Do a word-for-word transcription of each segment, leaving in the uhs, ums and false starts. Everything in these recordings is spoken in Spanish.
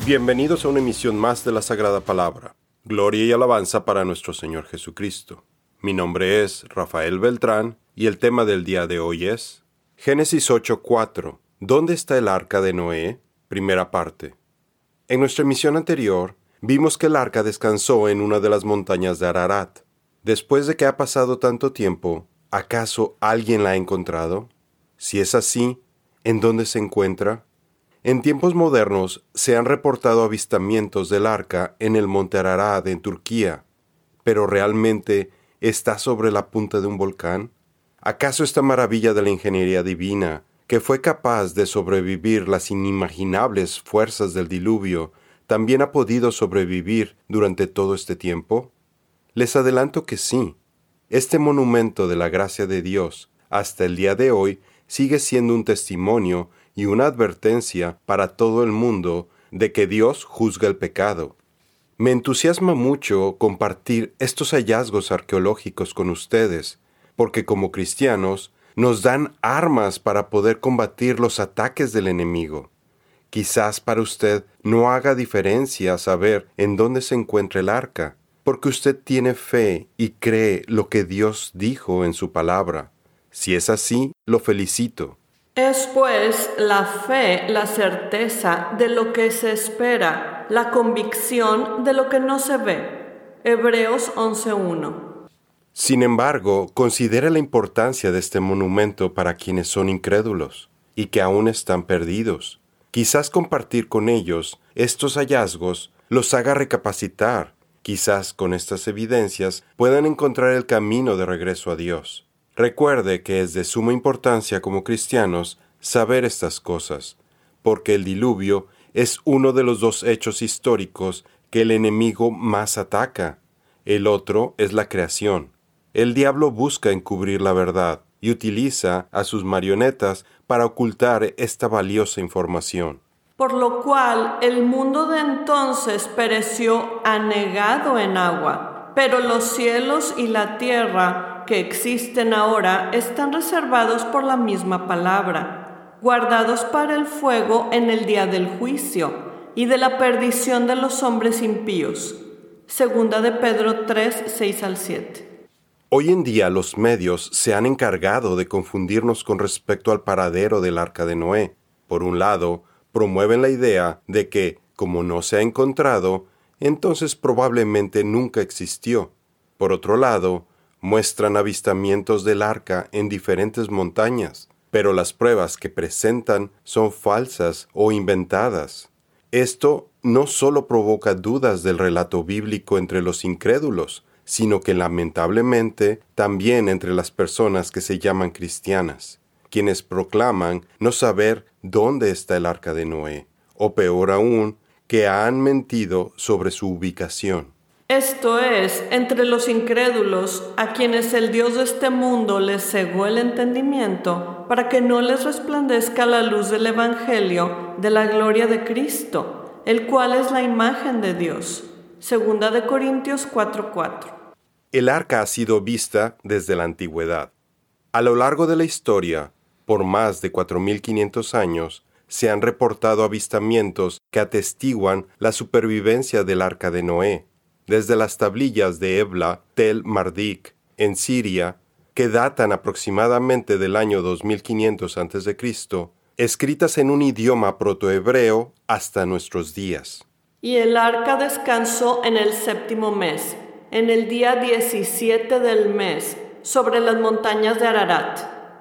Bienvenidos a una emisión más de la Sagrada Palabra. Gloria y alabanza para nuestro Señor Jesucristo. Mi nombre es Rafael Beltrán y el tema del día de hoy es Génesis ocho cuatro. ¿Dónde está el arca de Noé? Primera parte. En nuestra emisión anterior, vimos que el arca descansó en una de las montañas de Ararat. Después de que ha pasado tanto tiempo, ¿acaso alguien la ha encontrado? Si es así, ¿en dónde se encuentra? En tiempos modernos se han reportado avistamientos del arca en el monte Ararat en Turquía, pero ¿realmente está sobre la punta de un volcán? ¿Acaso esta maravilla de la ingeniería divina, que fue capaz de sobrevivir las inimaginables fuerzas del diluvio, también ha podido sobrevivir durante todo este tiempo? Les adelanto que sí. Este monumento de la gracia de Dios, hasta el día de hoy, sigue siendo un testimonio y una advertencia para todo el mundo de que Dios juzga el pecado. Me entusiasma mucho compartir estos hallazgos arqueológicos con ustedes, porque como cristianos nos dan armas para poder combatir los ataques del enemigo. Quizás para usted no haga diferencia saber en dónde se encuentra el arca, porque usted tiene fe y cree lo que Dios dijo en su palabra. Si es así, lo felicito. Es pues la fe, la certeza de lo que se espera, la convicción de lo que no se ve. Hebreos once uno. Sin embargo, considera la importancia de este monumento para quienes son incrédulos y que aún están perdidos. Quizás compartir con ellos estos hallazgos los haga recapacitar. Quizás con estas evidencias puedan encontrar el camino de regreso a Dios. Recuerde que es de suma importancia como cristianos saber estas cosas, porque el diluvio es uno de los dos hechos históricos que el enemigo más ataca. El otro es la creación. El diablo busca encubrir la verdad y utiliza a sus marionetas para ocultar esta valiosa información. Por lo cual el mundo de entonces pereció anegado en agua, pero los cielos y la tierra que existen ahora están reservados por la misma palabra, guardados para el fuego en el día del juicio y de la perdición de los hombres impíos. Segunda de Pedro tres, seis al siete. Hoy en día los medios se han encargado de confundirnos con respecto al paradero del arca de Noé. Por un lado, promueven la idea de que, como no se ha encontrado, entonces probablemente nunca existió. Por otro lado, muestran avistamientos del arca en diferentes montañas, pero las pruebas que presentan son falsas o inventadas. Esto no solo provoca dudas del relato bíblico entre los incrédulos, sino que lamentablemente también entre las personas que se llaman cristianas, quienes proclaman no saber dónde está el arca de Noé, o peor aún, que han mentido sobre su ubicación. Esto es, entre los incrédulos, a quienes el Dios de este mundo les cegó el entendimiento, para que no les resplandezca la luz del Evangelio de la gloria de Cristo, el cual es la imagen de Dios. Segunda de Corintios cuatro cuatro. El arca ha sido vista desde la antigüedad. A lo largo de la historia, por más de cuatro mil quinientos años, se han reportado avistamientos que atestiguan la supervivencia del arca de Noé, desde las tablillas de Ebla, Tel Mardik, en Siria, que datan aproximadamente del año dos mil quinientos antes de Cristo, escritas en un idioma protohebreo hasta nuestros días. Y el arca descansó en el séptimo mes, en el día diecisiete del mes, sobre las montañas de Ararat.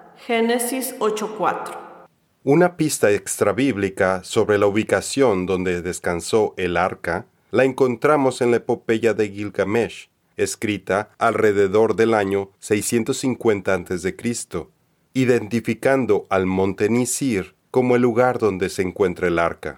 Génesis ocho cuatro. Una pista extrabíblica sobre la ubicación donde descansó el arca la encontramos en la epopeya de Gilgamesh, escrita alrededor del año seiscientos cincuenta antes de Cristo, identificando al monte Nisir como el lugar donde se encuentra el arca.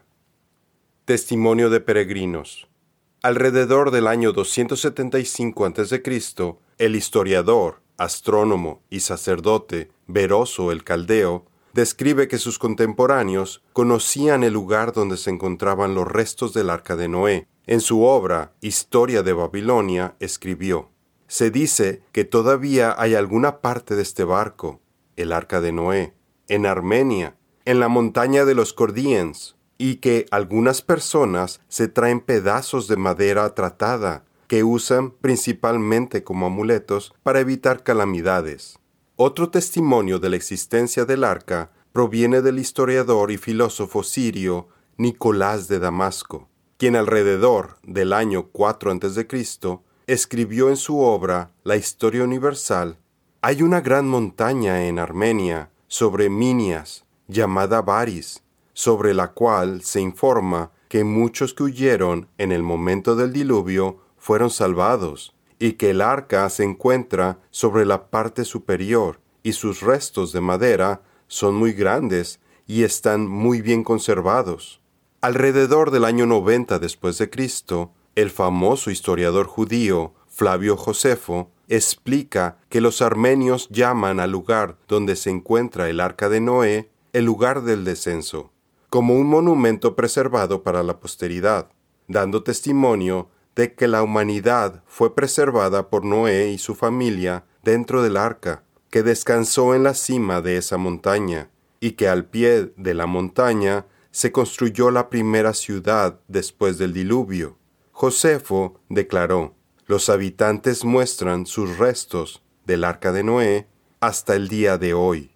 Testimonio de peregrinos. Alrededor del año doscientos setenta y cinco antes de Cristo, el historiador, astrónomo y sacerdote Beroso el Caldeo describe que sus contemporáneos conocían el lugar donde se encontraban los restos del arca de Noé. En su obra Historia de Babilonia escribió: se dice que todavía hay alguna parte de este barco, el arca de Noé, en Armenia, en la montaña de los Cordíens, y que algunas personas se traen pedazos de madera tratada que usan principalmente como amuletos para evitar calamidades. Otro testimonio de la existencia del arca proviene del historiador y filósofo sirio Nicolás de Damasco, quien alrededor del año cuatro antes de Cristo escribió en su obra La Historia Universal: hay una gran montaña en Armenia, sobre Minias, llamada Baris, sobre la cual se informa que muchos que huyeron en el momento del diluvio fueron salvados, y que el arca se encuentra sobre la parte superior, y sus restos de madera son muy grandes y están muy bien conservados. Alrededor del año noventa después de Cristo, el famoso historiador judío Flavio Josefo explica que los armenios llaman al lugar donde se encuentra el arca de Noé el lugar del descenso, como un monumento preservado para la posteridad, dando testimonio de que la humanidad fue preservada por Noé y su familia dentro del arca, que descansó en la cima de esa montaña, y que al pie de la montaña se construyó la primera ciudad después del diluvio. Josefo declaró: los habitantes muestran sus restos del arca de Noé hasta el día de hoy.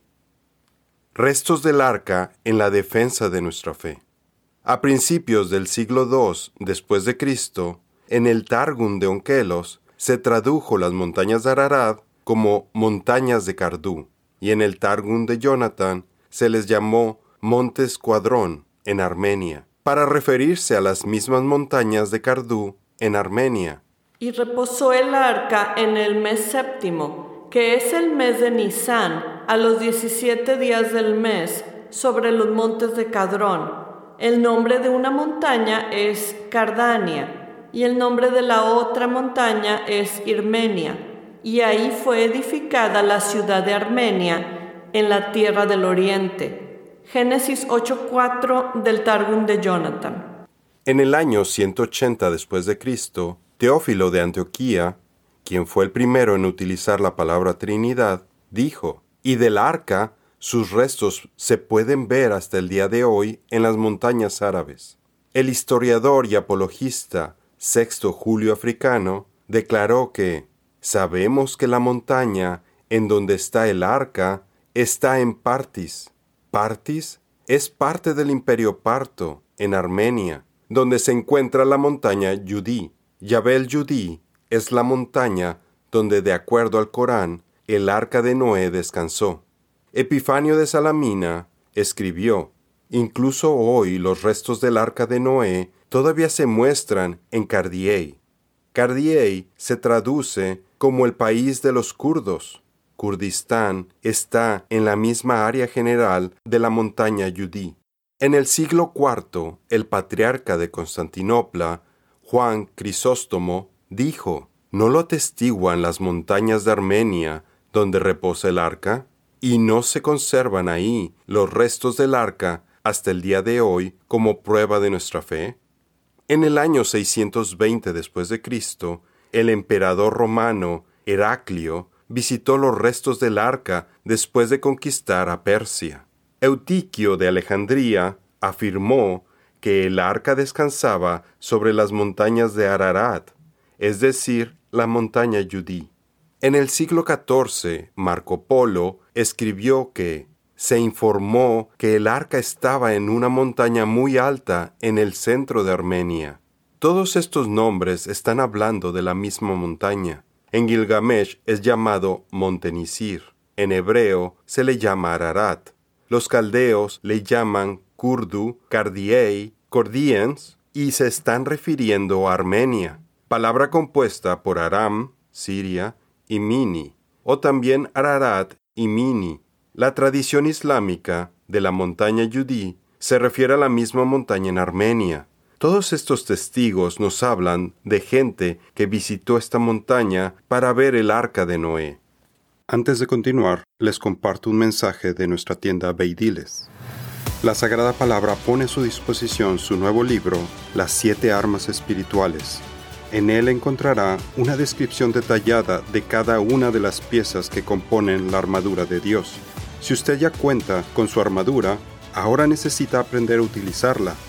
Restos del arca en la defensa de nuestra fe. A principios del siglo segundo después de Cristo, en el Targum de Onkelos se tradujo las montañas de Ararat como montañas de Cardú, y en el Targum de Jonathan se les llamó Montes Cuadrón en Armenia, para referirse a las mismas montañas de Cardú en Armenia. Y reposó el arca en el mes séptimo, que es el mes de Nisán, a los diecisiete días del mes, sobre los montes de Cadrón. El nombre de una montaña es Cardania, y el nombre de la otra montaña es Irmenia. Y ahí fue edificada la ciudad de Armenia, en la tierra del oriente. Génesis ocho cuatro del Targum de Jonathan. En el año ciento ochenta después de Cristo, Teófilo de Antioquía, quien fue el primero en utilizar la palabra Trinidad, dijo: y del arca sus restos se pueden ver hasta el día de hoy en las montañas árabes. El historiador y apologista Sexto Julio Africano declaró que sabemos que la montaña en donde está el arca está en Partis. Partis es parte del Imperio Parto, en Armenia, donde se encuentra la montaña Yudí. Yabel Yudí es la montaña donde, de acuerdo al Corán, el arca de Noé descansó. Epifanio de Salamina escribió: incluso hoy los restos del arca de Noé todavía se muestran en Cardiei. Cardiei se traduce como el país de los kurdos. Kurdistán está en la misma área general de la montaña Yudí. En el siglo cuarto, el patriarca de Constantinopla, Juan Crisóstomo, dijo: ¿no lo atestiguan las montañas de Armenia donde reposa el arca? Y no se conservan ahí los restos del arca hasta el día de hoy como prueba de nuestra fe. En el año seiscientos veinte después de Cristo, el emperador romano Heraclio visitó los restos del arca después de conquistar a Persia. Eutiquio de Alejandría afirmó que el arca descansaba sobre las montañas de Ararat, es decir, la montaña Yudí. En el siglo catorce, Marco Polo escribió que se informó que el arca estaba en una montaña muy alta en el centro de Armenia. Todos estos nombres están hablando de la misma montaña. En Gilgamesh es llamado Monte Nisir. En hebreo se le llama Ararat. Los caldeos le llaman Kurdu, Cardiei, Cordiens, y se están refiriendo a Armenia, palabra compuesta por Aram, Siria, y Mini, o también Ararat y Mini. La tradición islámica de la montaña Yudí se refiere a la misma montaña en Armenia. Todos estos testigos nos hablan de gente que visitó esta montaña para ver el arca de Noé. Antes de continuar, les comparto un mensaje de nuestra tienda Beidiles. La Sagrada Palabra pone a su disposición su nuevo libro, Las Siete Armas Espirituales. En él encontrará una descripción detallada de cada una de las piezas que componen la armadura de Dios. Si usted ya cuenta con su armadura, ahora necesita aprender a utilizarla.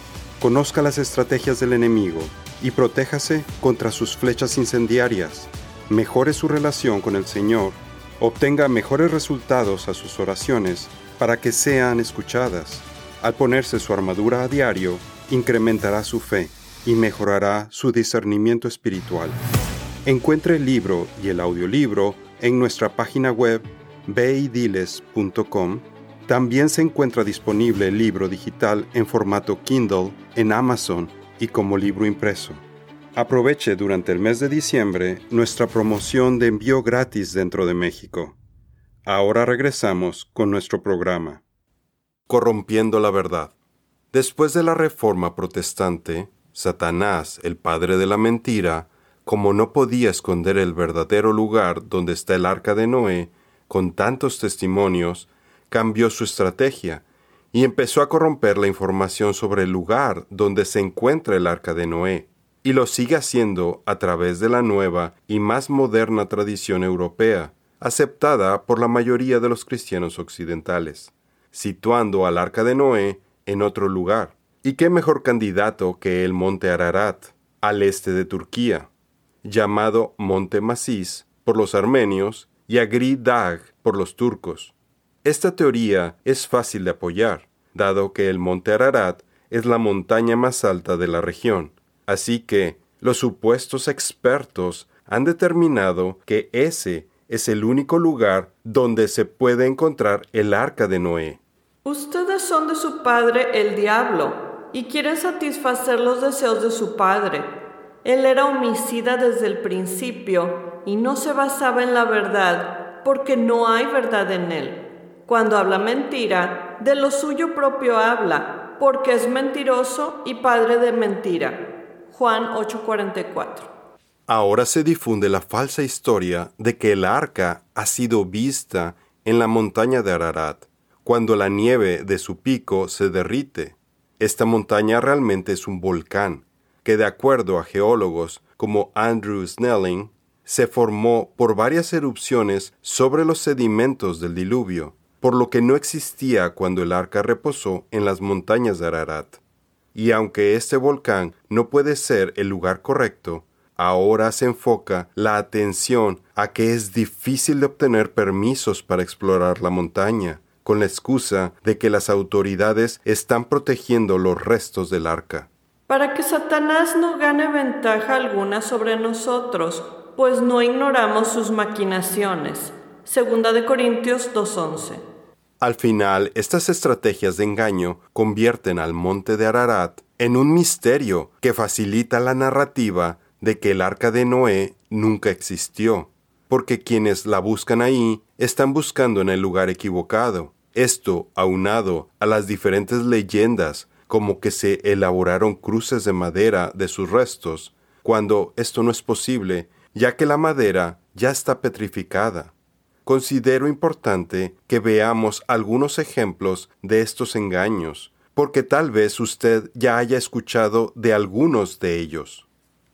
conozca las estrategias del enemigo y protéjase contra sus flechas incendiarias. Mejore su relación con el Señor, obtenga mejores resultados a sus oraciones para que sean escuchadas. Al ponerse su armadura a diario, incrementará su fe y mejorará su discernimiento espiritual. Encuentre el libro y el audiolibro en nuestra página web ve y diles punto com. También se encuentra disponible el libro digital en formato Kindle en Amazon y como libro impreso. Aproveche durante el mes de diciembre nuestra promoción de envío gratis dentro de México. Ahora regresamos con nuestro programa. Corrompiendo la verdad. Después de la Reforma Protestante, Satanás, el padre de la mentira, como no podía esconder el verdadero lugar donde está el arca de Noé, con tantos testimonios, cambió su estrategia y empezó a corromper la información sobre el lugar donde se encuentra el arca de Noé, y lo sigue haciendo a través de la nueva y más moderna tradición europea, aceptada por la mayoría de los cristianos occidentales, situando al arca de Noé en otro lugar. ¿Y qué mejor candidato que el Monte Ararat, al este de Turquía, llamado Monte Masiz por los armenios y Agri Dagh por los turcos? Esta teoría es fácil de apoyar, dado que el Monte Ararat es la montaña más alta de la región. Así que los supuestos expertos han determinado que ese es el único lugar donde se puede encontrar el arca de Noé. Ustedes son de su padre el diablo y quieren satisfacer los deseos de su padre. Él era homicida desde el principio y no se basaba en la verdad porque no hay verdad en él. Cuando habla mentira, de lo suyo propio habla, porque es mentiroso y padre de mentira. Juan ocho cuarenta y cuatro. Ahora se difunde la falsa historia de que el arca ha sido vista en la montaña de Ararat, cuando la nieve de su pico se derrite. Esta montaña realmente es un volcán, que de acuerdo a geólogos como Andrew Snelling, se formó por varias erupciones sobre los sedimentos del diluvio, por lo que no existía cuando el arca reposó en las montañas de Ararat. Y aunque este volcán no puede ser el lugar correcto, ahora se enfoca la atención a que es difícil de obtener permisos para explorar la montaña, con la excusa de que las autoridades están protegiendo los restos del arca. Para que Satanás no gane ventaja alguna sobre nosotros, pues no ignoramos sus maquinaciones. Segunda de Corintios dos once. Al final, estas estrategias de engaño convierten al monte de Ararat en un misterio que facilita la narrativa de que el arca de Noé nunca existió, porque quienes la buscan ahí están buscando en el lugar equivocado. Esto aunado a las diferentes leyendas, como que se elaboraron cruces de madera de sus restos, cuando esto no es posible, ya que la madera ya está petrificada. Considero importante que veamos algunos ejemplos de estos engaños, porque tal vez usted ya haya escuchado de algunos de ellos.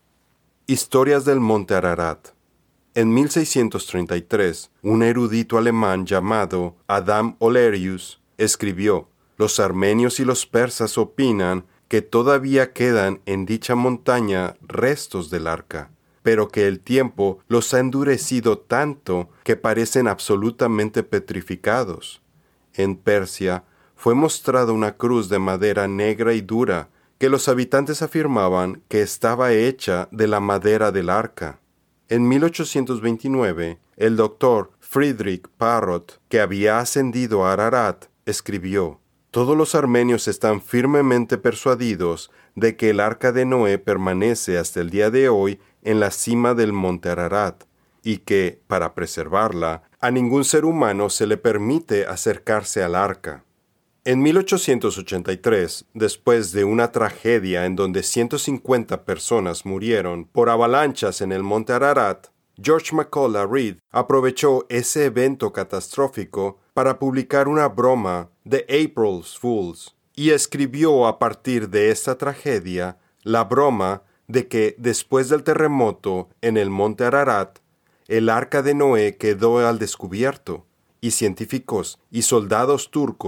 Historias del Monte Ararat. En mil seiscientos treinta y tres, un erudito alemán llamado Adam Olerius escribió: «Los armenios y los persas opinan que todavía quedan en dicha montaña restos del arca, pero que el tiempo los ha endurecido tanto que parecen absolutamente petrificados. En Persia fue mostrada una cruz de madera negra y dura que los habitantes afirmaban que estaba hecha de la madera del arca. En mil ochocientos veintinueve, el doctor Friedrich Parrot, que había ascendido a Ararat, escribió: «Todos los armenios están firmemente persuadidos de que el arca de Noé permanece hasta el día de hoy en la cima del monte Ararat, y que, para preservarla, a ningún ser humano se le permite acercarse al arca». En mil ochocientos ochenta y tres, después de una tragedia en donde ciento cincuenta personas murieron por avalanchas en el monte Ararat, George McCullough Reed aprovechó ese evento catastrófico para publicar una broma de April Fools y escribió a partir de esta tragedia la broma de que después del terremoto en el monte Ararat, el arca de Noé quedó al descubierto y científicos y soldados turcos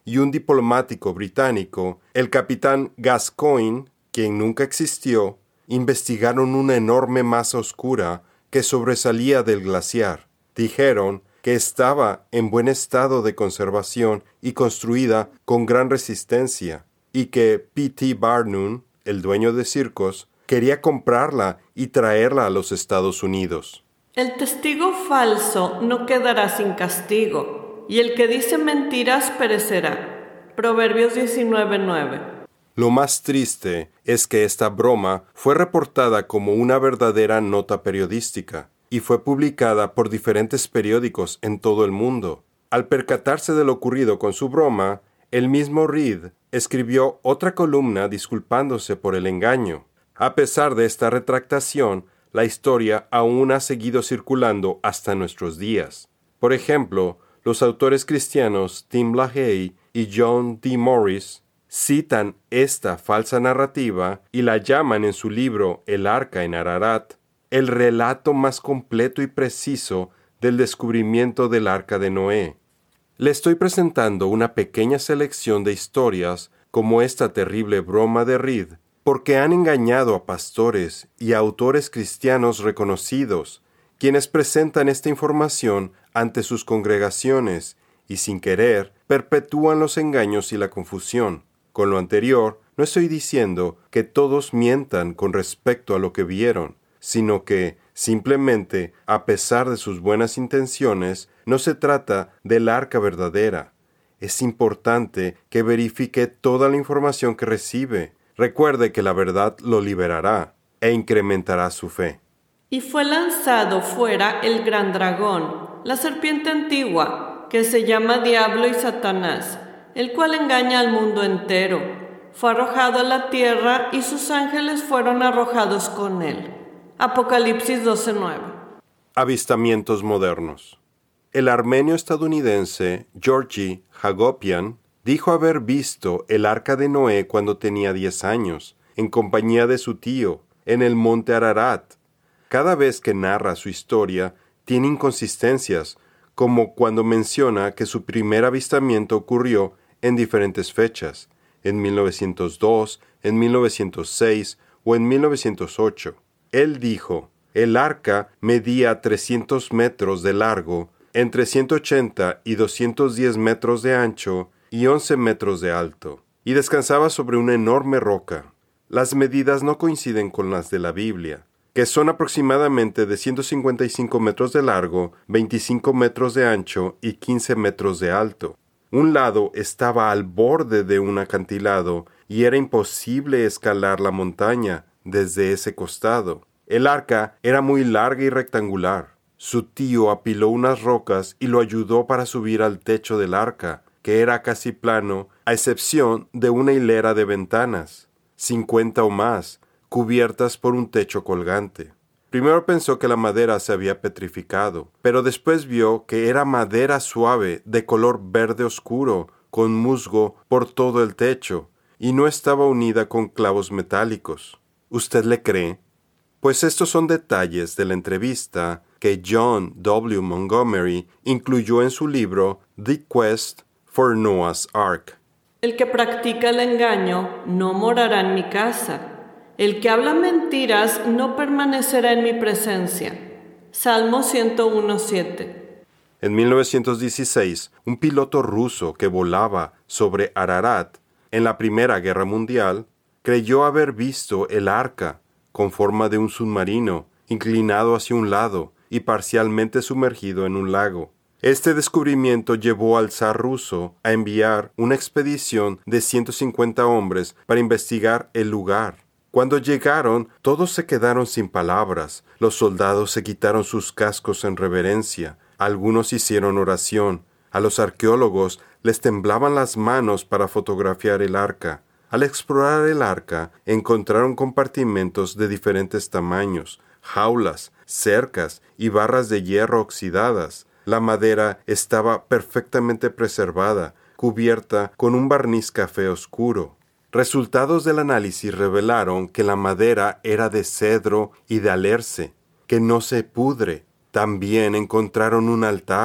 y un diplomático británico, el capitán Gascoigne, quien nunca existió, investigaron una enorme masa oscura que sobresalía del glaciar. Dijeron que estaba en buen estado de conservación y construida con gran resistencia, y que P T Barnum, el dueño de circos, quería comprarla y traerla a los Estados Unidos. El testigo falso no quedará sin castigo, y el que dice mentiras perecerá. Proverbios diecinueve nueve. Lo más triste es que esta broma fue reportada como una verdadera nota periodística y fue publicada por diferentes periódicos en todo el mundo. Al percatarse de lo ocurrido con su broma, el mismo Reed escribió otra columna disculpándose por el engaño. A pesar de esta retractación, la historia aún ha seguido circulando hasta nuestros días. Por ejemplo, los autores cristianos Tim LaHaye y John D. Morris citan esta falsa narrativa y la llaman en su libro El Arca en Ararat el relato más completo y preciso del descubrimiento del Arca de Noé. Le estoy presentando una pequeña selección de historias como esta terrible broma de Reed, porque han engañado a pastores y a autores cristianos reconocidos, quienes presentan esta información ante sus congregaciones y sin querer perpetúan los engaños y la confusión. Con lo anterior, no estoy diciendo que todos mientan con respecto a lo que vieron, sino que, simplemente, a pesar de sus buenas intenciones, no se trata del arca verdadera. Es importante que verifique toda la información que recibe. Recuerde que la verdad lo liberará e incrementará su fe. Y fue lanzado fuera el gran dragón, la serpiente antigua, que se llama Diablo y Satanás, el cual engaña al mundo entero. Fue arrojado a la tierra y sus ángeles fueron arrojados con él. Apocalipsis doce nueve. Avistamientos modernos. El armenio estadounidense Georgi Hagopian dijo haber visto el arca de Noé cuando tenía diez años, en compañía de su tío, en el monte Ararat. Cada vez que narra su historia, tiene inconsistencias, como cuando menciona que su primer avistamiento ocurrió en diferentes fechas, en mil novecientos dos, en mil novecientos seis o en mil novecientos ocho. Él dijo, el arca medía trescientos metros de largo, entre ciento ochenta y doscientos diez metros de ancho y once metros de alto, y descansaba sobre una enorme roca. Las medidas no coinciden con las de la Biblia, que son aproximadamente de ciento cincuenta y cinco metros de largo, veinticinco metros de ancho y quince metros de alto. Un lado estaba al borde de un acantilado y era imposible escalar la montaña desde ese costado. El arca era muy larga y rectangular. Su tío apiló unas rocas y lo ayudó para subir al techo del arca, que era casi plano, a excepción de una hilera de ventanas, cincuenta o más, cubiertas por un techo colgante. Primero pensó que la madera se había petrificado, pero después vio que era madera suave de color verde oscuro, con musgo por todo el techo, y no estaba unida con clavos metálicos. ¿Usted le cree? Pues estos son detalles de la entrevista que John W. Montgomery incluyó en su libro The Quest for Noah's Ark. El que practica el engaño no morará en mi casa. El que habla mentiras no permanecerá en mi presencia. Salmo ciento uno siete. En mil novecientos dieciséis, un piloto ruso que volaba sobre Ararat en la Primera Guerra Mundial creyó haber visto el arca con forma de un submarino inclinado hacia un lado y parcialmente sumergido en un lago. Este descubrimiento llevó al zar ruso a enviar una expedición de ciento cincuenta hombres para investigar el lugar. Cuando llegaron, todos se quedaron sin palabras. Los soldados se quitaron sus cascos en reverencia. Algunos hicieron oración. A los arqueólogos les temblaban las manos para fotografiar el arca. Al explorar el arca, encontraron compartimentos de diferentes tamaños, jaulas, cercas y barras de hierro oxidadas. La madera estaba perfectamente preservada, cubierta con un barniz café oscuro. Resultados del análisis revelaron que la madera era de cedro y de alerce, que no se pudre. También encontraron un altar,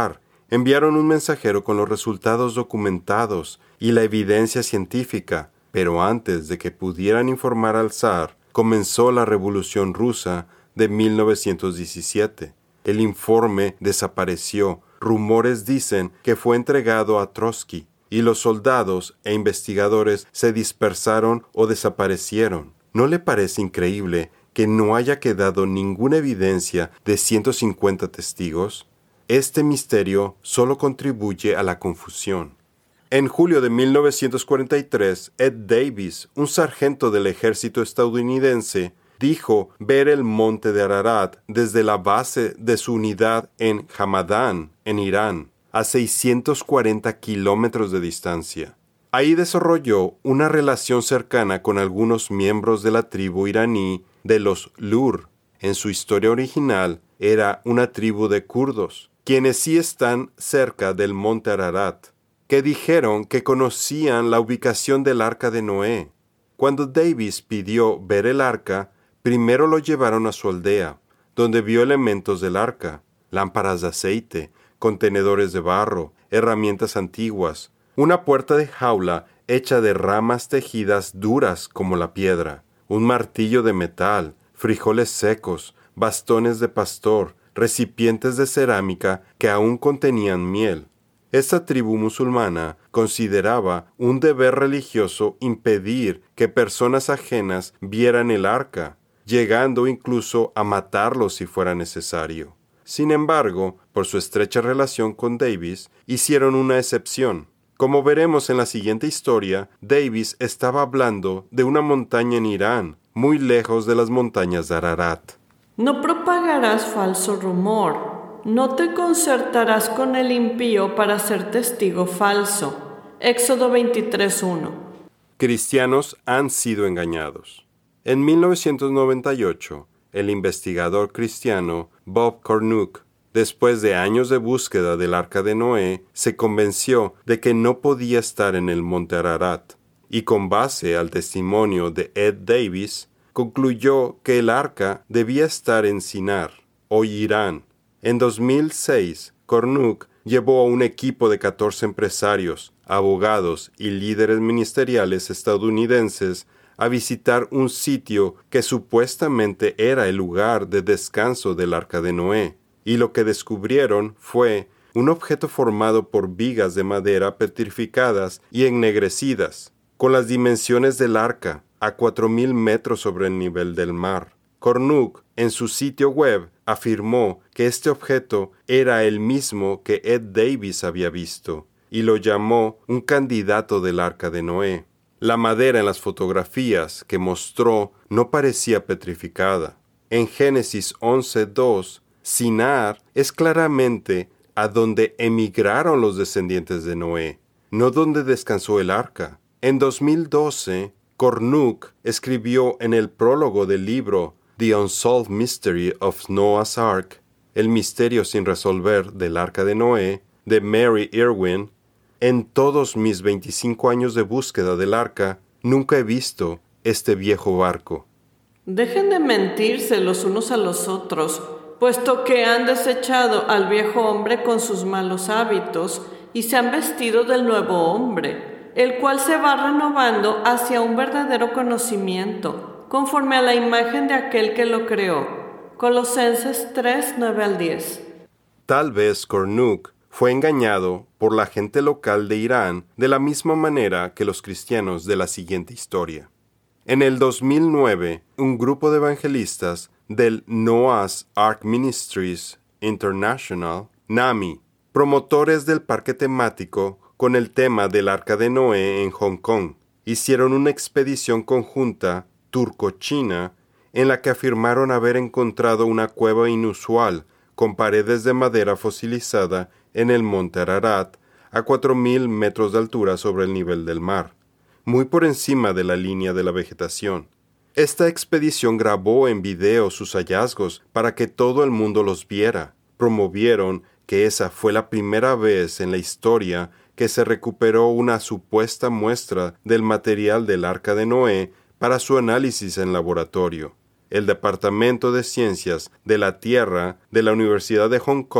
Enviaron un mensajero con los resultados documentados y la evidencia científica, pero antes de que pudieran informar al zar, comenzó la Revolución Rusa de mil novecientos diecisiete. El informe desapareció. Rumores dicen que fue entregado a Trotsky, y los soldados e investigadores se dispersaron o desaparecieron. ¿No le parece increíble que no haya quedado ninguna evidencia de ciento cincuenta testigos? Este misterio solo contribuye a la confusión. En julio de mil novecientos cuarenta y tres, Ed Davis, un sargento del ejército estadounidense, dijo ver el monte de Ararat desde la base de su unidad en Hamadán, en Irán, a seiscientos cuarenta kilómetros de distancia. Ahí desarrolló una relación cercana con algunos miembros de la tribu iraní de los Lur. En su historia original era una tribu de kurdos, quienes sí están cerca del monte Ararat, que dijeron que conocían la ubicación del arca de Noé. Cuando Davis pidió ver el arca, primero lo llevaron a su aldea, donde vio elementos del arca, lámparas de aceite, contenedores de barro, herramientas antiguas, una puerta de jaula hecha de ramas tejidas duras como la piedra, un martillo de metal, frijoles secos, bastones de pastor, recipientes de cerámica que aún contenían miel. Esta tribu musulmana consideraba un deber religioso impedir que personas ajenas vieran el arca, llegando incluso a matarlos si fuera necesario. Sin embargo, por su estrecha relación con Davis, hicieron una excepción. Como veremos en la siguiente historia, Davis estaba hablando de una montaña en Irán, muy lejos de las montañas de Ararat. No propagarás falso rumor. No te concertarás con el impío para ser testigo falso. Éxodo veintitrés uno. Cristianos han sido engañados. En mil novecientos noventa y ocho, el investigador cristiano Bob Cornuke, después de años de búsqueda del arca de Noé, se convenció de que no podía estar en el monte Ararat, y con base al testimonio de Ed Davis, concluyó que el arca debía estar en Sinar, hoy Irán. En dos mil seis, Cornuke llevó a un equipo de catorce empresarios, abogados y líderes ministeriales estadounidenses a visitar un sitio que supuestamente era el lugar de descanso del arca de Noé, y lo que descubrieron fue un objeto formado por vigas de madera petrificadas y ennegrecidas, con las dimensiones del arca, a cuatro mil metros sobre el nivel del mar. Cornuke, en su sitio web, afirmó que este objeto era el mismo que Ed Davis había visto, y lo llamó un candidato del arca de Noé. La madera en las fotografías que mostró no parecía petrificada. En Génesis once dos, Sinar es claramente a donde emigraron los descendientes de Noé, no donde descansó el arca. En dos mil doce, Cornuke escribió en el prólogo del libro The Unsolved Mystery of Noah's Ark, el misterio sin resolver del arca de Noé, de Mary Irwin: en todos mis veinticinco años de búsqueda del arca, nunca he visto este viejo barco. Dejen de mentirse los unos a los otros, puesto que han desechado al viejo hombre con sus malos hábitos y se han vestido del nuevo hombre, el cual se va renovando hacia un verdadero conocimiento, conforme a la imagen de aquel que lo creó. Colosenses tres, nueve al diez. Tal vez Cornuke fue engañado por la gente local de Irán de la misma manera que los cristianos de la siguiente historia. En el dos mil nueve, un grupo de evangelistas del Noah's Ark Ministries International, NAMI, promotores del parque temático con el tema del Arca de Noé en Hong Kong, hicieron una expedición conjunta turco-china en la que afirmaron haber encontrado una cueva inusual con paredes de madera fosilizada en el monte Ararat, a cuatro mil metros de altura sobre el nivel del mar, muy por encima de la línea de la vegetación. Esta expedición grabó en video sus hallazgos para que todo el mundo los viera. Promovieron que esa fue la primera vez en la historia que se recuperó una supuesta muestra del material del Arca de Noé para su análisis en laboratorio. El Departamento de Ciencias de la Tierra de la Universidad de Hong Kong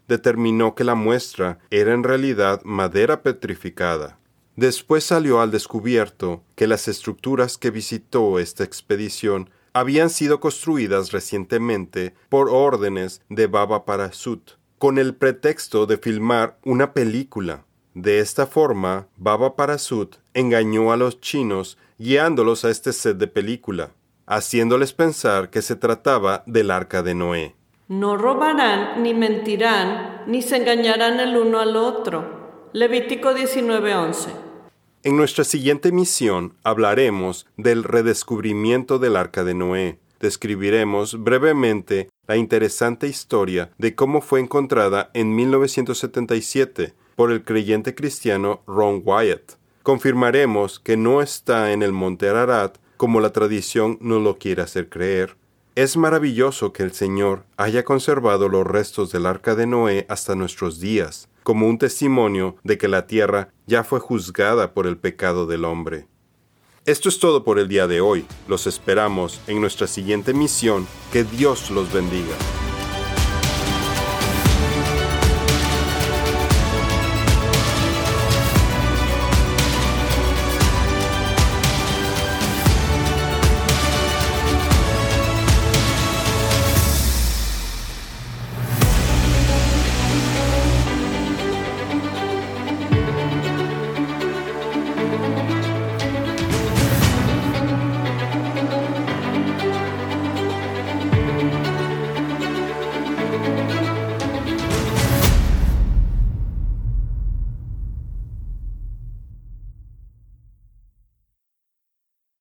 determinó que la muestra era en realidad madera petrificada. Después salió al descubierto que las estructuras que visitó esta expedición habían sido construidas recientemente por órdenes de Baba Parasut, con el pretexto de filmar una película. De esta forma, Baba Parasut engañó a los chinos guiándolos a este set de película, haciéndoles pensar que se trataba del Arca de Noé. No robarán, ni mentirán, ni se engañarán el uno al otro. Levítico diecinueve once. En nuestra siguiente misión hablaremos del redescubrimiento del Arca de Noé. Describiremos brevemente la interesante historia de cómo fue encontrada en mil novecientos setenta y siete por el creyente cristiano Ron Wyatt. Confirmaremos que no está en el monte Ararat como la tradición nos lo quiere hacer creer. Es maravilloso que el Señor haya conservado los restos del Arca de Noé hasta nuestros días, como un testimonio de que la tierra ya fue juzgada por el pecado del hombre. Esto es todo por el día de hoy. Los esperamos en nuestra siguiente misión. Que Dios los bendiga. Thank you.